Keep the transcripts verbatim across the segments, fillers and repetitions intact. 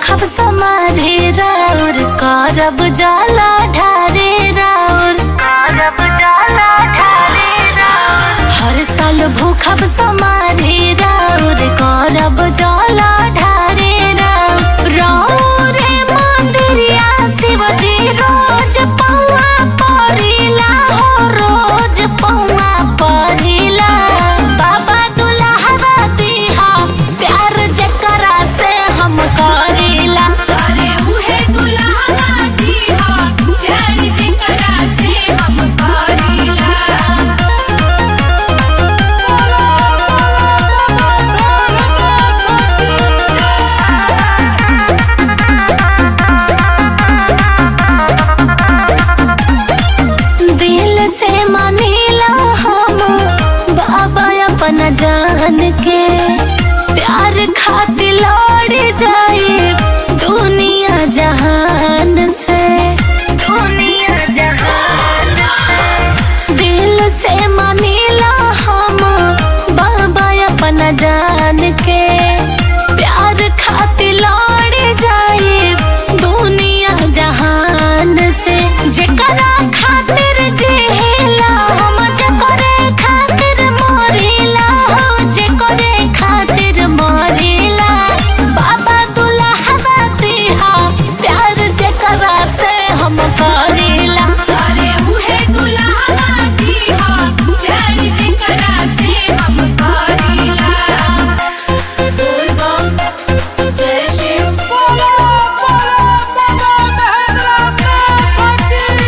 भूखब समारे राउर करब जाला ढारे राउर करब जाला ढारे राउर हर साल भूखब समारे राउर करब जाला ढारे राउर राउर मंदिरिया शिवजी रोज पौआ परिला हो रोज पौआ परिला बाबा दुल्हा दिहा प्यार जकरा से हम करीला अरे उहे दुल्हा दिहा प्यार जेकरा से हम करीला। दिल से मानीला हम बाबा अपना जान के प्यार खातिर लड़ जाए दुनिया जहान से दुनिया जहान से दिल से मानीला हम बाबा अपना जान के प्यार खातिर लड़ जाए दुनिया जहान से जेकरा खातिर जिहेला हम जेकरे खातिर मरेला हो जेकरे खातिर मरेला बाबा दुल्हा दिहा प्यार जेकरा से हम करेला अरे उहे दुल्हा दिहा प्यार जेकरा से हम करीला। बोल बम जय शिव बोलो बोलो बाबा महेंद्रनाथ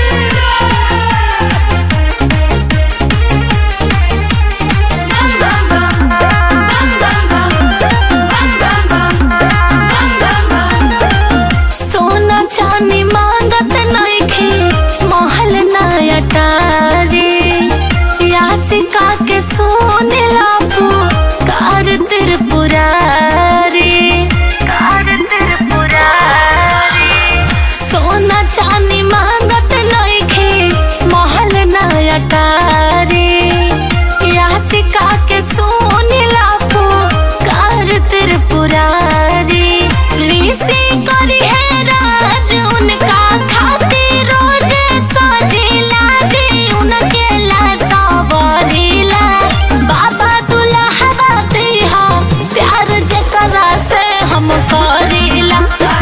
सोना चांदी मांगत नइखे महल नया टारे यासिका के सोने लापू कार त्रिपुरारी कार त्रिपुरारी सोना चांदी मांगत नइखे महल नया टारे यासिका के सोने लापू कार त्रिपुरारी ऋषि करी है राज उनका खातिर रोज सजिला जी उनके ला सवरिला बाबा दुल्हा दिहा प्यार जेकरा से हम करीला।